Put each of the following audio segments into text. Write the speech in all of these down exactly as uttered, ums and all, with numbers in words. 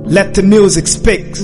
Let the music speak.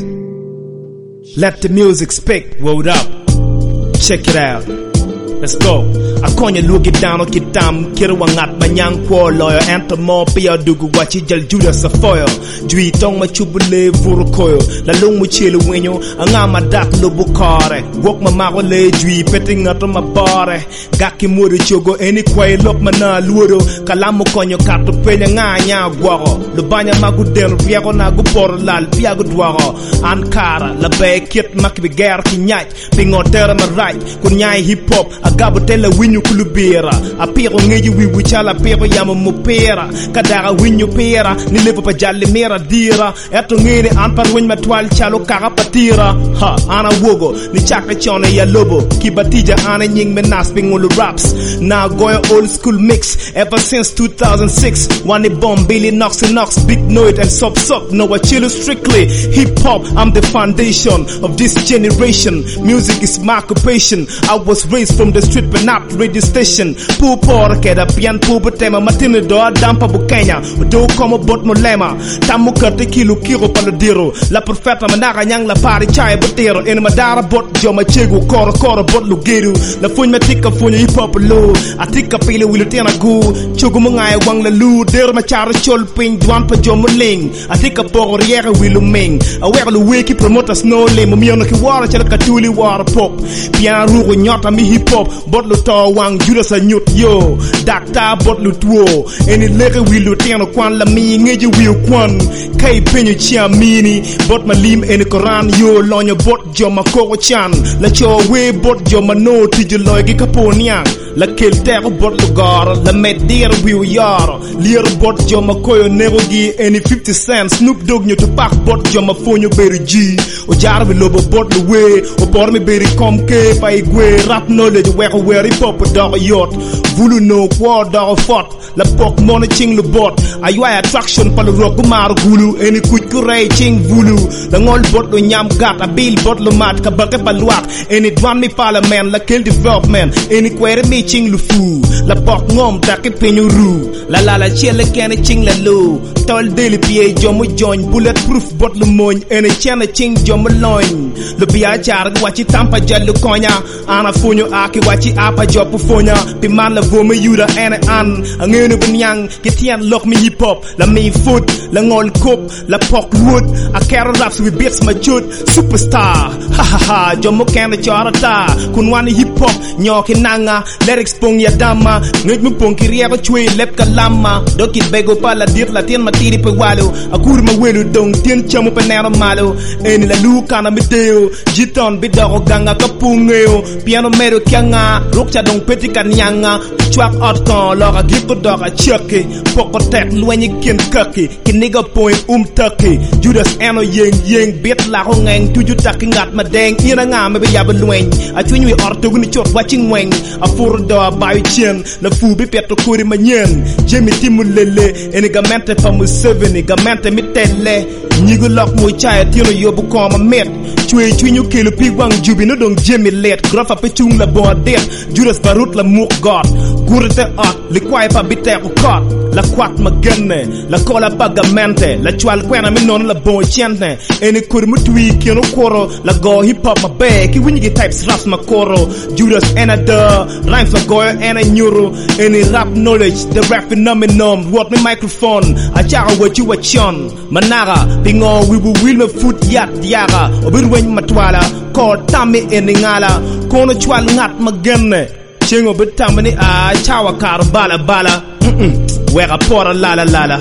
Let the music speak. Word up. Check it out. Let's go. Akonya lugi down kitam kira wangat manyang kwa lawyer enter more pia dugu wachi jal Judas a foil jui tong ma chubule vuru koyo la long mu chele wenyo anga ma dak lobu kare wok ma mago le jui petting ato ma bare gaki muri chogo eni kwai lok mana luoro kalamu konyo kartu penya nganya gwaro lubanya magu den riego na gu por lal pia gu dwaro ankara la bay kit makbi ger ki nyaj pingo terra ma right kun nyai hip hop agabu tele winyu kulubera apiro ngeji wi wuchala pero yama mupera kadara winyu pera ni levo pa jalle mera dira eto ngene an par win matwal chalo kara patira ha ana wogo ni chaka chone ya lobo kibatija ana nying menas pingulu raps now goya old school mix ever since two thousand six one bomb Billy Knox and Knox big noise and sub sub no I chill strictly hip hop I'm the foundation of this generation music is my occupation I was raised from the street but not radio station pu por keda pian pu butema matine do dampa bukenya do como bot molema tamu karte kilo kiro palodiro la profeta manaka nyang la pari chai botero en madara bot joma chegu koro koro bot lugeru la funya tika funya hip hop lu atika pile wilu tena gu chugu mungai wang la lu der ma char chol pin dwan pa jomuling atika por riere wilu ming a wer lu weki promoters no le mo miono ki wara chala katuli wara pop pian rugo nyota mi hip hop bot lu to wang Judas a nyut yo dakta bot lu tuo eni lege wilu teno kwan la mi ngeji wiu kwan kai penyu chia mini bot malim eni koran yo lonyo bot joma koko chan la cho we bot joma no tiju loigi kaponiang la kel tero bot lu gar la medir wiu yar lier bot joma koyo nego gi eni fifty cents Snoop Dogg nyu to pak bot joma fonyo beri ji o jar bi lobo bot lu we o por mi beri komke pa igwe rap knowledge we ko we hip hop dog yot vulu no kwa dog fort la pok mono ching lu bot aywa attraction pa lu rock mar gulu eni kuj ku ray ching vulu la ngol bot do nyam gat a bil bot lu mat ka bake balwak eni dwan mi parliament la kel development eni kwere mi ching lu fu la pok ngom tak penyu ru la la la chele ken ching la lu tol deli pie jomu join bulletproof bot lu moñ eni chena ching jomu loñ lu biya char wachi tampa jallu konya ana funyo aki wachi apa jopu fonya pi man la voma yuda ene an angenu bunyang kitian lok mi hip hop la mi foot la ngol kop la pok wood a carrot raps with beats my chut superstar ha ha ha jomo ken charata kun wan hip hop nyoki nanga lyrics pong ya dama ngej mu pong kiriya chwe lep kalama dokit bego pala dit la tien matiri pe walu akur ma welu dong tien chamu pe nero malo eni la lu kana miteo jiton bidago ganga kapungeo piano mero kyanga rokcha dong peti kan nyanga chwak out kan loga giko doga cheke poko tek luenyi kin kaki kiniga point um taki Judas eno yeng yeng bit la ho ngeng tuju taki ngat madeng ina nga me be yaba lueny a chwenyi wi orto guni chot watching weng a fur do bayu chen la fu bi petto kuri manyen jemi timulele eni gamente famu seven gamente mitelle nyigu lok mo chaya tiro yobu ko ma met chwe chwenyu kelo pigwang jubi no dong jemi let grofa pe chung la bordet Judas barut la muk god gurte at le kwai pa bite ko kot la kwat magenne la kola pagamente la chwal kwena mi non la bon chente eni kur mutwi kino koro la go hip hop ma be ki wingi types rap ma koro Judas another rhymes for go and a neuro any rap knowledge the rap phenomenon what me microphone a chara what you watch on managa bingo we will will me foot yat diara obir wen matwala ko tami eningala kono chwal ngat magenne chengo betamani a chawa kar bala bala where a pora la la la la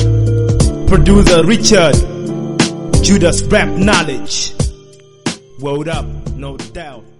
producer Richard Judas rap knowledge word up no doubt.